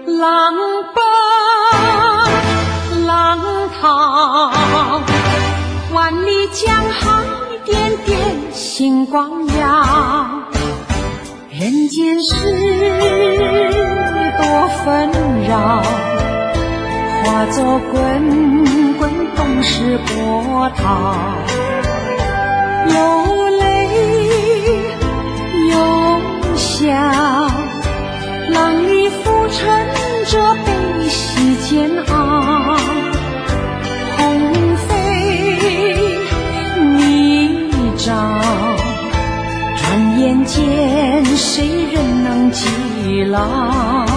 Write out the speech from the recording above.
浪奔浪淘，万里江海点点星光耀。人间事多纷扰，化作滚滚东逝波涛。有泪有笑，浪里浮沉着悲喜煎熬。鸿飞泥沼，转眼间谁人能记牢？